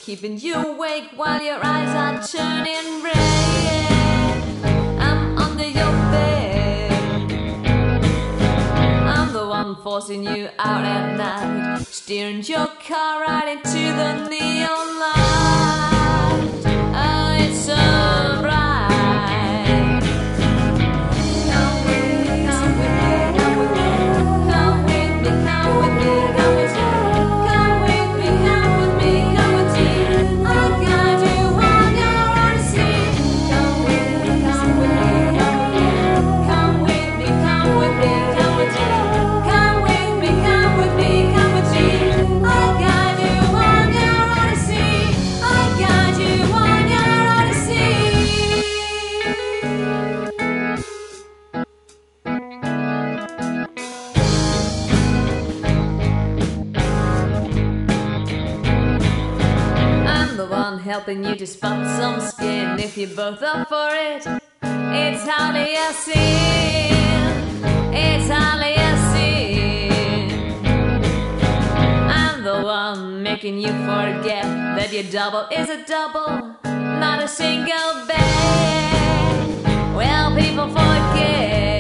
keeping you awake while your eyes are turning red. I'm under your bed, I'm the one forcing you out at night, steering your car right into the neon light. Oh, it's so bright. Come with me, come with me, come with me, come with me, come with me, come with me, come with me, come with me, come with me. I got you on your odyssey. Come with me, come with me, come with me, come with me, come with me, come with me, come with me, come with me, come with me. I got you on your odyssey. I got you on your odyssey. I'm the one helping you to spot some skin. If you're both up for it, it's hardly a sin. It's hardly a sin. I'm the one making you forget that your double is a double, not a single bed. Well, people forget.